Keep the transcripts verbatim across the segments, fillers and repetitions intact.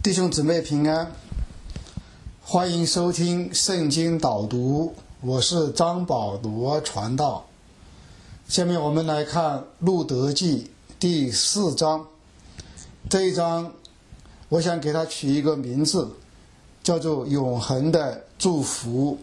弟兄姊妹平安，欢迎收听圣经导读，我是张保罗传道。下面我们来看路德记第四章。这一章我想给它取一个名字，叫做永恒的祝福。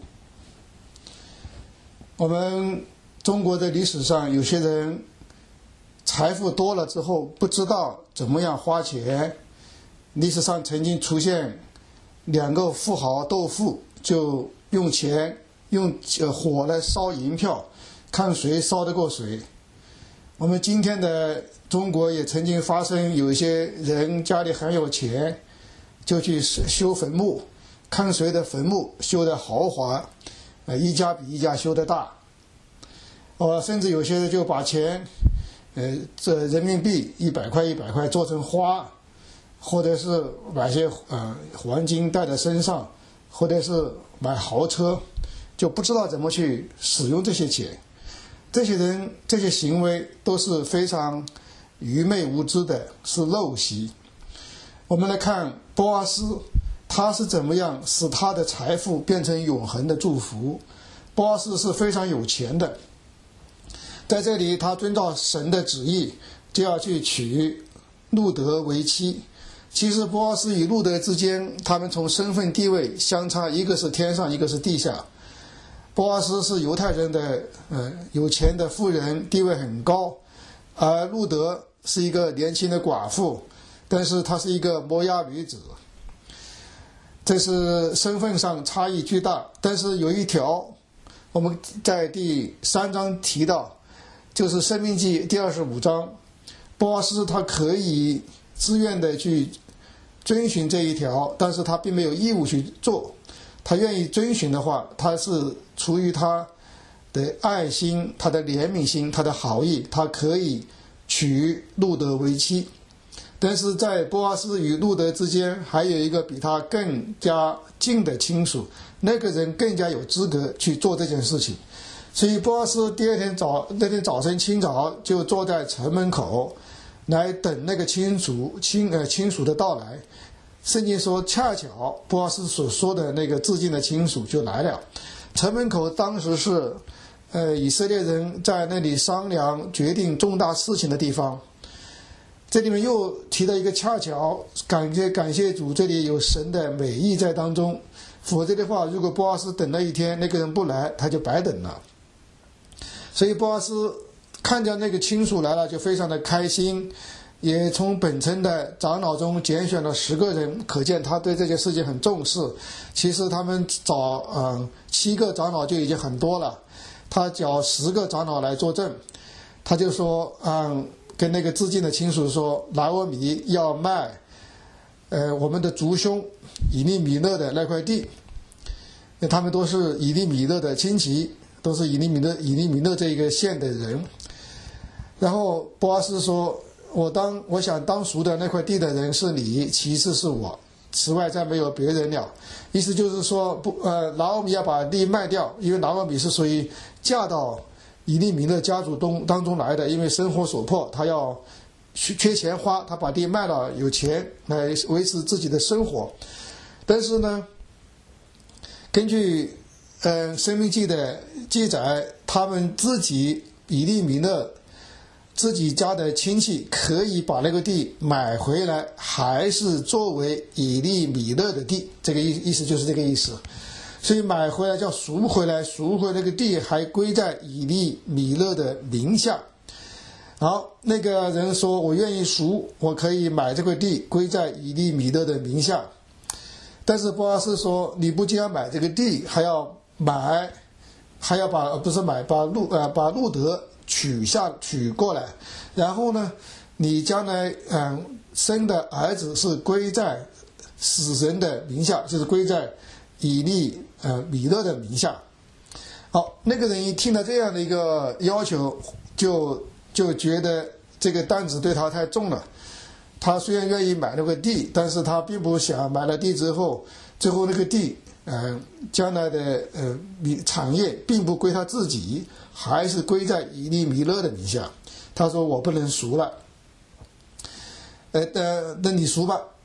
我们中国的历史上，有些人财富多了之后不知道怎么样花钱。历史上曾经出现两个富豪斗富，就用钱用火来烧银票，看谁烧得过谁。我们今天的中国也曾经发生，有一些人家里很有钱，就去修坟墓，看谁的坟墓修得豪华，呃，一家比一家修得大。呃，甚至有些人就把钱，呃，这人民币一百块一百块做成花。或者是买些呃黄金带在身上，或者是买豪车，就不知道怎么去使用这些钱。这些人这些行为都是非常愚昧无知的，是陋习。我们来看波阿斯，他是怎么样使他的财富变成永恒的祝福。波阿斯是非常有钱的，在这里他遵照神的旨意，就要去娶路德为妻。其实波阿斯与路德之间，他们从身份地位相差，一个是天上，一个是地下。波阿斯是犹太人的呃有钱的富人，地位很高，而路德是一个年轻的寡妇，但是她是一个摩押女子。这是身份上差异巨大。但是有一条我们在第三章提到，就是申命记第二十五章，波阿斯他可以自愿的去遵循这一条，但是他并没有义务去做。他愿意遵循的话，他是出于他的爱心，他的怜悯心，他的好意，他可以娶路德为妻。但是在波阿斯与路德之间，还有一个比他更加近的亲属，那个人更加有资格去做这件事情。所以波阿斯第二天早那天早晨清早就坐在城门口来等那个亲属亲呃亲属的到来。圣经说，恰巧波阿斯所说的那个至近的亲属就来了。城门口当时是呃以色列人在那里商量决定重大事情的地方。这里面又提到一个恰巧，感谢感谢主，这里有神的美意在当中。否则的话，如果波阿斯等了一天，那个人不来，他就白等了。所以波阿斯看见那个亲属来了，就非常的开心，也从本村的长老中拣选了十个人，可见他对这件事情很重视。其实他们找嗯七个长老就已经很多了，他找十个长老来作证。他就说嗯跟那个至近的亲属说，拿俄米要卖呃我们的族兄以利米勒的那块地，他们都是以利米勒的亲戚，都是以利米勒以利米勒这一个县的人。然后波阿斯说，我当我想当赎的那块地的人是你，其次是我，此外再没有别人了。意思就是说，不呃，拿俄米要把地卖掉，因为拿俄米是属于嫁到以利米勒家族中当中来的，因为生活所迫，他要缺钱花，他把地卖了，有钱来维持自己的生活。但是呢，根据嗯申命记的记载，他们自己以利米勒自己家的亲戚可以把那个地买回来，还是作为以利米勒的地，这个意意思就是这个意思。所以买回来叫赎回来，赎回那个地还归在以利米勒的名下。好，那个人说，我愿意赎，我可以买这块地归在以利米勒的名下。但是波阿斯说，你不仅要买这个地，还要买还要把不是买把路呃把路德取下取过来，然后呢，你将来嗯生的儿子是归在死人的名下，就是归在以利呃米勒的名下。好，那个人一听到这样的一个要求，就就觉得这个担子对他太重了。他虽然愿意买那个地，但是他并不想买了地之后，最后那个地呃将来的呃产业并不归他自己，还是归在以利米勒的名下。他说我不能赎了。呃呃那你赎吧。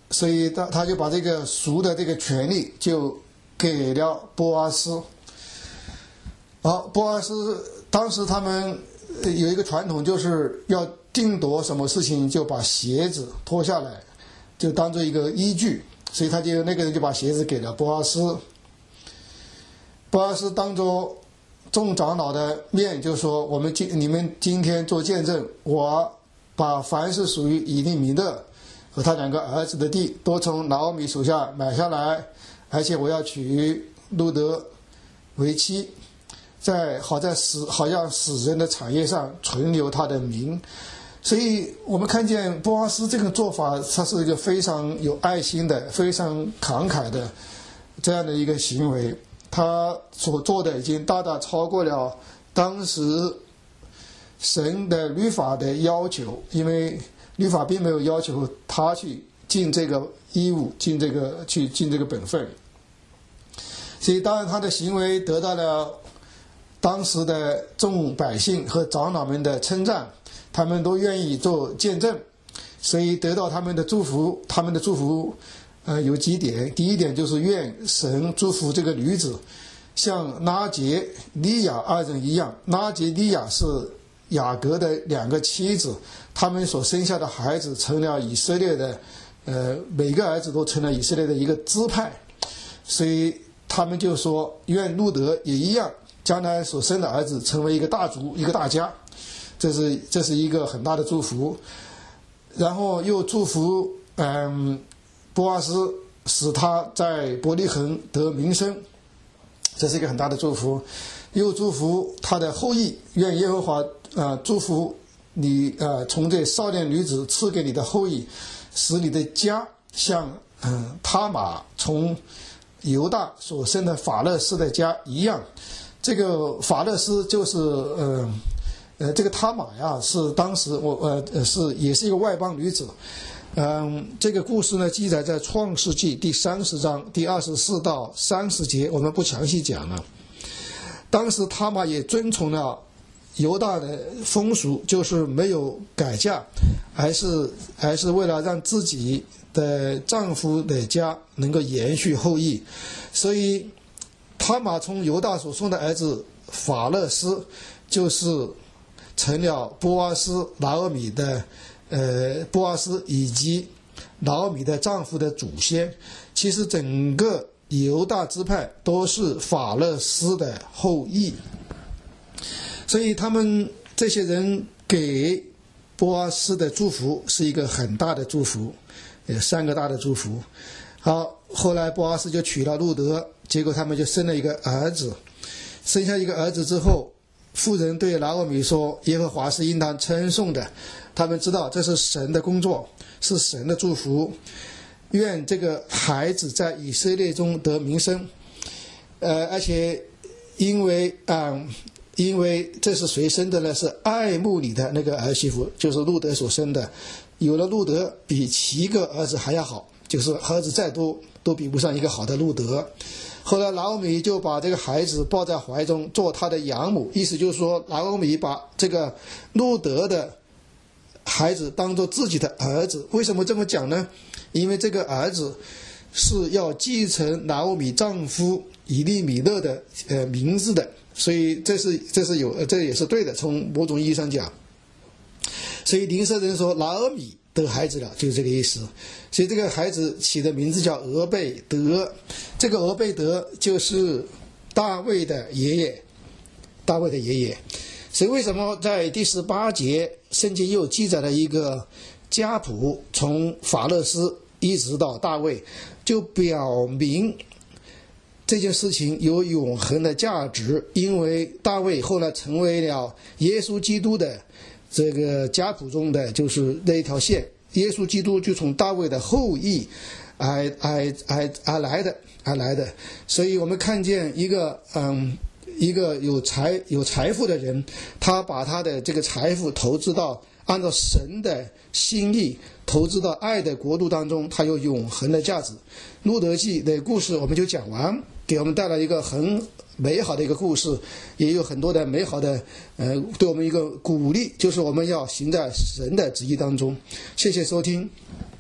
所以他他就把这个赎的这个权利就给了波阿斯。好，波阿斯当时他们有一个传统，就是要定夺什么事情就把鞋子脱下来，就当做一个依据，所以他就那个人就把鞋子给了波阿斯。波阿斯当着众长老的面就说：“我们今你们今天做见证，我把凡是属于以利米勒和他两个儿子的地都从拿俄米手下买下来，而且我要娶路德为妻，在好在死好像死人的产业上存留他的名。”所以我们看见波阿斯这个做法，他是一个非常有爱心的、非常慷慨的这样的一个行为。他所做的已经大大超过了当时神的律法的要求，因为律法并没有要求他去尽这个义务，尽这个去尽这个本分。所以当然他的行为得到了当时的众百姓和长老们的称赞，他们都愿意做见证，所以得到他们的祝福。他们的祝福呃，有几点。第一点就是愿神祝福这个女子，像拉结、利亚二人一样。拉结、利亚是雅各的两个妻子，他们所生下的孩子成了以色列的，呃，每个儿子都成了以色列的一个支派，所以他们就说愿路德也一样，将来所生的儿子成为一个大族、一个大家，这是这是一个很大的祝福。然后又祝福嗯。波阿斯使他在伯利恒得名声，这是一个很大的祝福。又祝福他的后裔，愿耶和华呃祝福你呃从这少年女子赐给你的后裔，使你的家像嗯、呃、他玛从犹大所生的法勒斯的家一样。这个法勒斯就是呃呃这个他玛呀，是当时我呃是也是一个外邦女子。嗯，这个故事呢记载在创世纪第三十章第二十四到三十节，我们不详细讲了。当时他玛也遵从了犹大的风俗，就是没有改嫁，还是还是为了让自己的丈夫的家能够延续后裔，所以他玛从犹大所生的儿子法勒斯，就是成了波阿斯、拿俄米的。呃，波阿斯以及拿俄米的丈夫的祖先，其实整个犹大支派都是法勒斯的后裔，所以他们这些人给波阿斯的祝福是一个很大的祝福，有三个大的祝福。好，后来波阿斯就娶了路德，结果他们就生了一个儿子。生下一个儿子之后，妇人对拿俄米说：“耶和华是应当称颂的。”他们知道这是神的工作，是神的祝福。愿这个孩子在以色列中得名声。呃，而且因为啊、嗯，因为这是谁生的呢？是爱慕你的那个儿媳妇，就是路德所生的。有了路德，比七个儿子还要好，就是儿子再多都比不上一个好的路德。后来拿俄米就把这个孩子抱在怀中，做他的养母，意思就是说拿俄米把这个路德的孩子当作自己的儿子。为什么这么讲呢？因为这个儿子是要继承拿俄米丈夫以利米勒的呃名字的，所以这是这是有这也是对的，从某种意义上讲。所以邻舍人说拿俄米得孩子了，就是这个意思。所以这个孩子起的名字叫俄贝德，这个俄贝德就是大卫的爷爷，大卫的爷爷。所以为什么在第十八节圣经又记载了一个家谱，从法勒斯一直到大卫，就表明这件事情有永恒的价值，因为大卫后来成为了耶稣基督的这个家谱中的就是那一条线，耶稣基督就从大卫的后裔而而而而来的而来的。所以我们看见一个嗯。一个有财有财富的人，他把他的这个财富投资到按照神的心意投资到爱的国度当中，它有永恒的价值。路德记的故事我们就讲完，给我们带来一个很美好的一个故事，也有很多的美好的呃对我们一个鼓励，就是我们要行在神的旨意当中。谢谢收听。